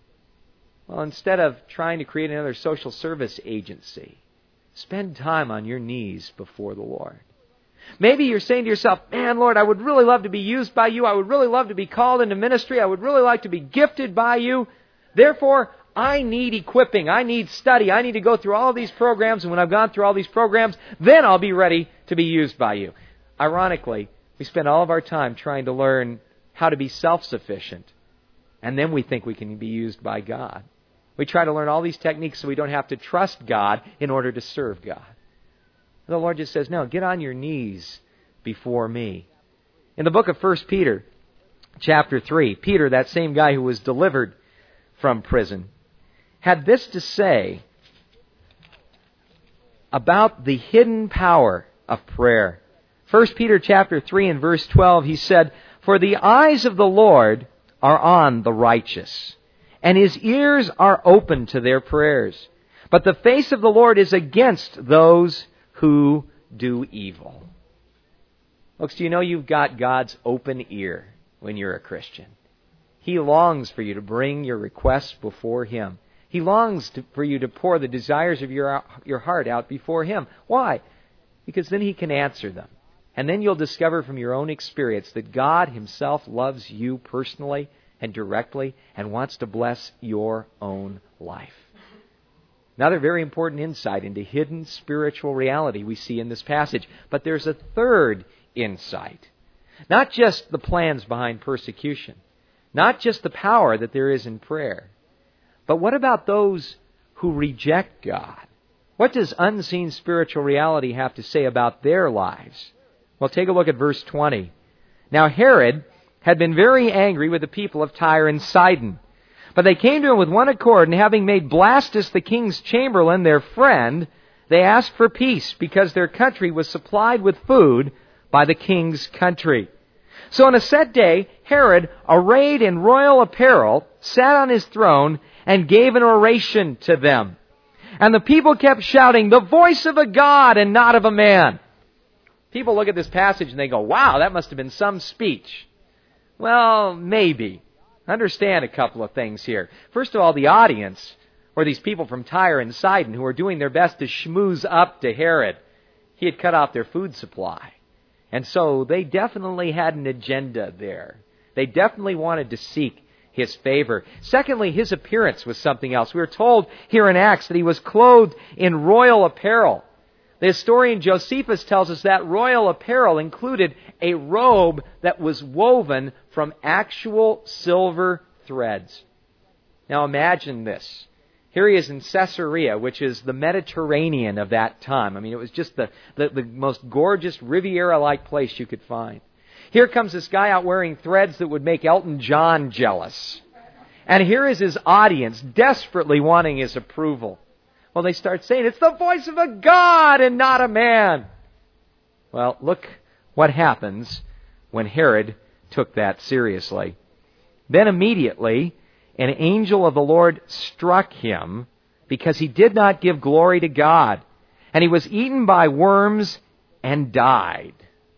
Well, instead of trying to create another social service agency, spend time on your knees before the Lord. Maybe you're saying to yourself, man, Lord, I would really love to be used by you. I would really love to be called into ministry. I would really like to be gifted by you. Therefore, I need equipping. I need study. I need to go through all of these programs. And when I've gone through all these programs, then I'll be ready to be used by you. Ironically, we spend all of our time trying to learn how to be self-sufficient. And then we think we can be used by God. We try to learn all these techniques so we don't have to trust God in order to serve God. The Lord just says, no, get on your knees before me. In the book of 1 Peter, chapter 3, Peter, that same guy who was delivered from prison, had this to say about the hidden power of prayer. 1 Peter chapter 3 and verse 12, he said, "For the eyes of the Lord are on the righteous, and His ears are open to their prayers. But the face of the Lord is against those who do evil." Folks, do you know you've got God's open ear when you're a Christian? He longs for you to bring your requests before Him. He longs for you to pour the desires of your heart out before Him. Why? Because then He can answer them. And then you'll discover from your own experience that God Himself loves you personally and directly and wants to bless your own life. Another very important insight into hidden spiritual reality we see in this passage. But there's a third insight. Not just the plans behind persecution. Not just the power that there is in prayer. But what about those who reject God? What does unseen spiritual reality have to say about their lives? Well, take a look at verse 20. Now Herod had been very angry with the people of Tyre and Sidon. But they came to him with one accord, and having made Blastus the king's chamberlain their friend, they asked for peace, because their country was supplied with food by the king's country. So on a set day, Herod, arrayed in royal apparel, sat on his throne and gave an oration to them. And the people kept shouting, "The voice of a God and not of a man." People look at this passage and they go, wow, that must have been some speech. Well, maybe. Understand a couple of things here. First of all, the audience were these people from Tyre and Sidon who were doing their best to schmooze up to Herod. He had cut off their food supply. And so they definitely had an agenda there. They definitely wanted to seek his favor. Secondly, his appearance was something else. We are told here in Acts that he was clothed in royal apparel. The historian Josephus tells us that royal apparel included a robe that was woven from actual silver threads. Now imagine this. Here he is in Caesarea, which is the Mediterranean of that time. I mean, it was just the most gorgeous Riviera-like place you could find. Here comes this guy out wearing threads that would make Elton John jealous. And here is his audience desperately wanting his approval. Well, they start saying, it's the voice of a God and not a man. Well, look what happens when Herod took that seriously. Then immediately, an angel of the Lord struck him because he did not give glory to God. And he was eaten by worms and died.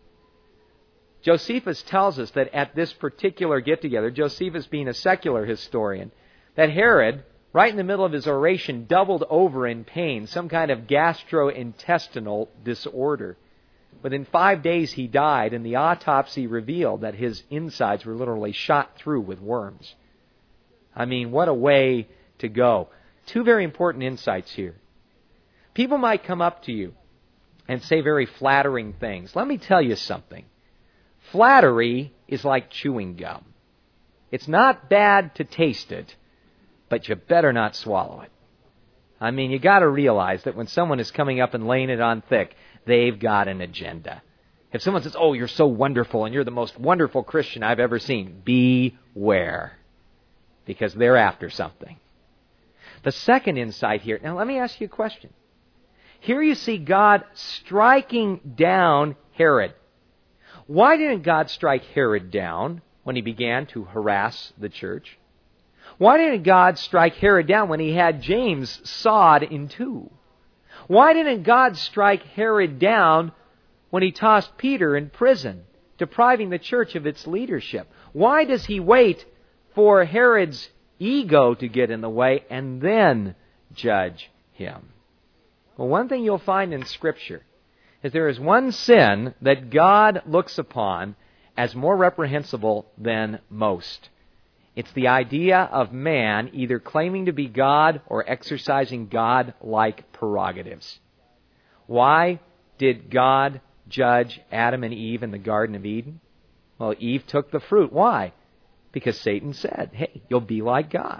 Josephus tells us that at this particular get-together, Josephus being a secular historian, that Herod, right in the middle of his oration, doubled over in pain, some kind of gastrointestinal disorder. Within 5 days he died, and the autopsy revealed that his insides were literally shot through with worms. I mean, what a way to go. Two very important insights here. People might come up to you and say very flattering things. Let me tell you something. Flattery is like chewing gum. It's not bad to taste it, but you better not swallow it. I mean, you got to realize that when someone is coming up and laying it on thick, they've got an agenda. If someone says, oh, you're so wonderful and you're the most wonderful Christian I've ever seen, beware, because they're after something. The second insight here, now let me ask you a question. Here you see God striking down Herod. Why didn't God strike Herod down when he began to harass the church? Why didn't God strike Herod down when he had James sawed in two? Why didn't God strike Herod down when he tossed Peter in prison, depriving the church of its leadership? Why does he wait for Herod's ego to get in the way and then judge him? Well, one thing you'll find in Scripture is there is one sin that God looks upon as more reprehensible than most. It's the idea of man either claiming to be God or exercising God-like prerogatives. Why did God judge Adam and Eve in the Garden of Eden? Well, Eve took the fruit. Why? Because Satan said, hey, you'll be like God.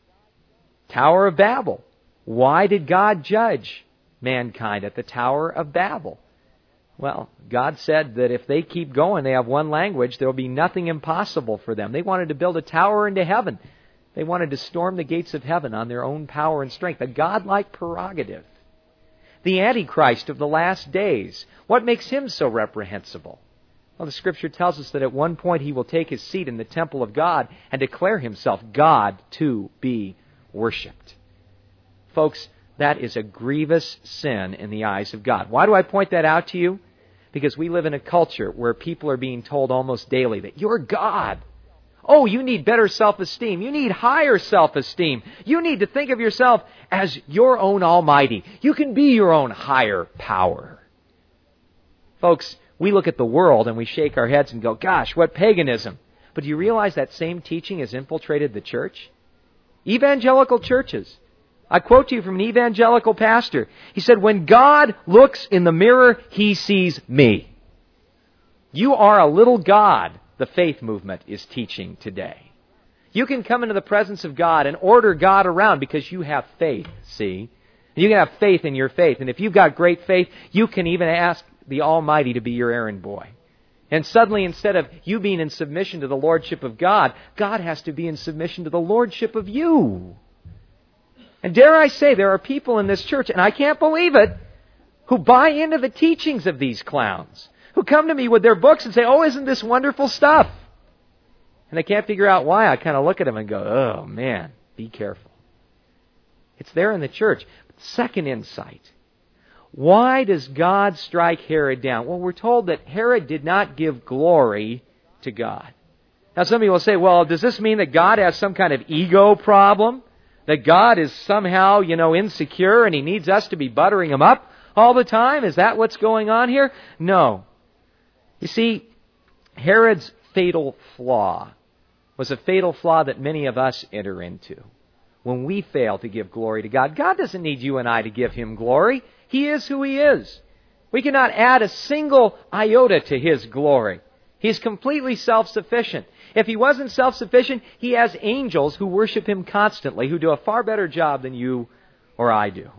Tower of Babel. Why did God judge mankind at the Tower of Babel? Well, God said that if they keep going, they have one language, there will be nothing impossible for them. They wanted to build a tower into heaven. They wanted to storm the gates of heaven on their own power and strength, a godlike prerogative. The Antichrist of the last days, what makes him so reprehensible? Well, the Scripture tells us that at one point he will take his seat in the temple of God and declare himself God to be worshipped. Folks, that is a grievous sin in the eyes of God. Why do I point that out to you? Because we live in a culture where people are being told almost daily that you're God. Oh, you need better self-esteem. You need higher self-esteem. You need to think of yourself as your own almighty. You can be your own higher power. Folks, we look at the world and we shake our heads and go, gosh, what paganism. But do you realize that same teaching has infiltrated the church? Evangelical churches. I quote to you from an evangelical pastor. He said, when God looks in the mirror, He sees me. You are a little God, the faith movement is teaching today. You can come into the presence of God and order God around because you have faith, see? You can have faith in your faith. And if you've got great faith, you can even ask the Almighty to be your errand boy. And suddenly, instead of you being in submission to the Lordship of God, God has to be in submission to the Lordship of you. And dare I say, there are people in this church, and I can't believe it, who buy into the teachings of these clowns, who come to me with their books and say, oh, isn't this wonderful stuff? And I can't figure out why. I kind of look at them and go, oh, man, be careful. It's there in the church. Second insight. Why does God strike Herod down? Well, we're told that Herod did not give glory to God. Now, some people will say, well, does this mean that God has some kind of ego problem? That God is somehow, insecure and He needs us to be buttering Him up all the time? Is that what's going on here? No. You see, Herod's fatal flaw was a fatal flaw that many of us enter into. When we fail to give glory to God, God doesn't need you and I to give Him glory. He is who He is. We cannot add a single iota to His glory. He's completely self-sufficient. If He wasn't self-sufficient, He has angels who worship Him constantly, who do a far better job than you or I do.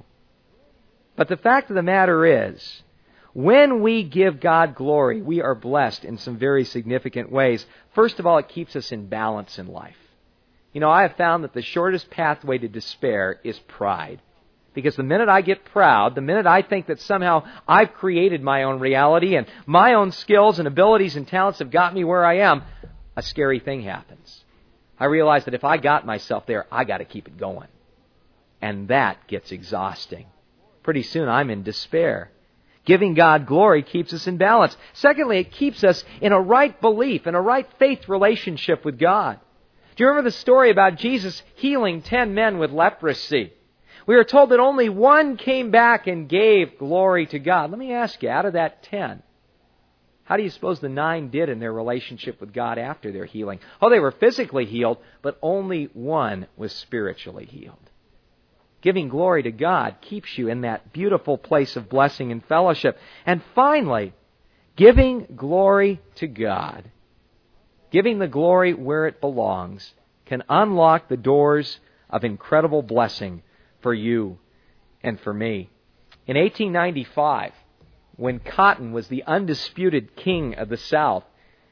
But the fact of the matter is, when we give God glory, we are blessed in some very significant ways. First of all, it keeps us in balance in life. You know, I have found that the shortest pathway to despair is pride. Because the minute I get proud, the minute I think that somehow I've created my own reality and my own skills and abilities and talents have got me where I am, a scary thing happens. I realize that if I got myself there, I got to keep it going. And that gets exhausting. Pretty soon I'm in despair. Giving God glory keeps us in balance. Secondly, it keeps us in a right belief, in a right faith relationship with God. Do you remember the story about Jesus healing 10 men with leprosy? We are told that only one came back and gave glory to God. Let me ask you, out of that 10, how do you suppose the 9 did in their relationship with God after their healing? Oh, they were physically healed, but only one was spiritually healed. Giving glory to God keeps you in that beautiful place of blessing and fellowship. And finally, giving glory to God, giving the glory where it belongs, can unlock the doors of incredible blessing for you and for me. In 1895, when cotton was the undisputed king of the South,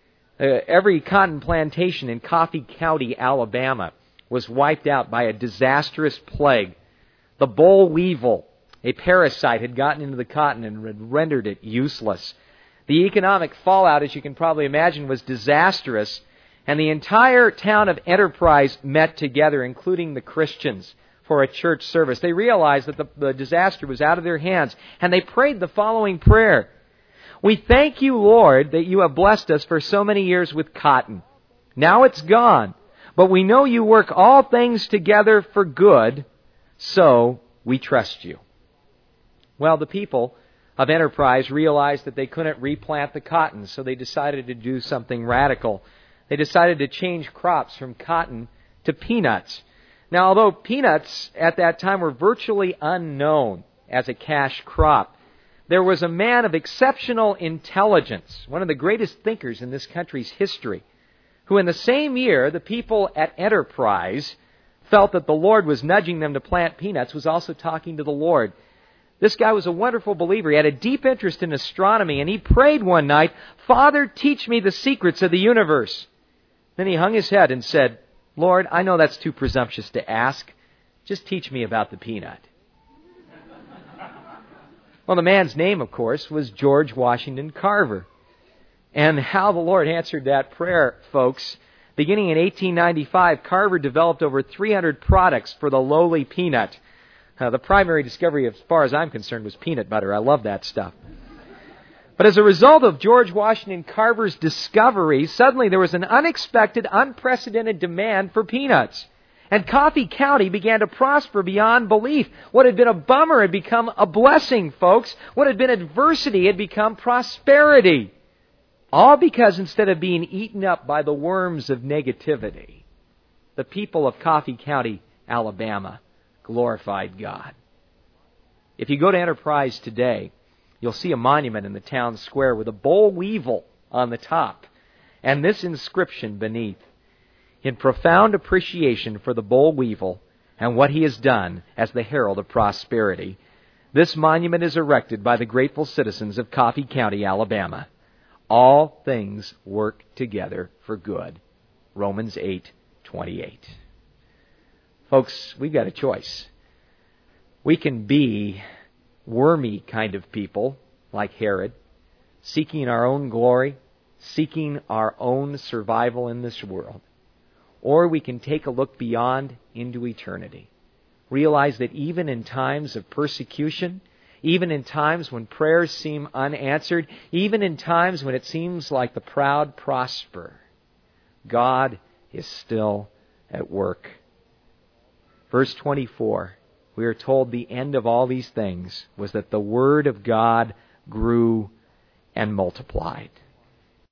every cotton plantation in Coffee County, Alabama, was wiped out by a disastrous plague. The boll weevil, a parasite, had gotten into the cotton and had rendered it useless. The economic fallout, as you can probably imagine, was disastrous, and the entire town of Enterprise met together, including the Christians, for a church service. They realized that the disaster was out of their hands, and they prayed the following prayer. We thank you, Lord, that you have blessed us for so many years with cotton. Now it's gone, but we know you work all things together for good, so we trust you. Well, the people of Enterprise realized that they couldn't replant the cotton, so they decided to do something radical. They decided to change crops from cotton to peanuts. Now, although peanuts at that time were virtually unknown as a cash crop, there was a man of exceptional intelligence, one of the greatest thinkers in this country's history, who in the same year, the people at Enterprise felt that the Lord was nudging them to plant peanuts, was also talking to the Lord. This guy was a wonderful believer. He had a deep interest in astronomy, and he prayed one night, Father, teach me the secrets of the universe. Then he hung his head and said, Lord, I know that's too presumptuous to ask. Just teach me about the peanut. Well, the man's name, of course, was George Washington Carver. And how the Lord answered that prayer, folks. Beginning in 1895, Carver developed over 300 products for the lowly peanut. The primary discovery, as far as I'm concerned, was peanut butter. I love that stuff. But as a result of George Washington Carver's discovery, suddenly there was an unexpected, unprecedented demand for peanuts. And Coffee County began to prosper beyond belief. What had been a bummer had become a blessing, folks. What had been adversity had become prosperity. All because instead of being eaten up by the worms of negativity, the people of Coffee County, Alabama, glorified God. If you go to Enterprise today, you'll see a monument in the town square with a boll weevil on the top and this inscription beneath. In profound appreciation for the boll weevil and what he has done as the herald of prosperity, this monument is erected by the grateful citizens of Coffee County, Alabama. All things work together for good. Romans 8:28. Folks, we've got a choice. We can be wormy kind of people, like Herod, seeking our own glory, seeking our own survival in this world. Or we can take a look beyond into eternity. Realize that even in times of persecution, even in times when prayers seem unanswered, even in times when it seems like the proud prosper, God is still at work. Verse 24, we are told the end of all these things was that the Word of God grew and multiplied.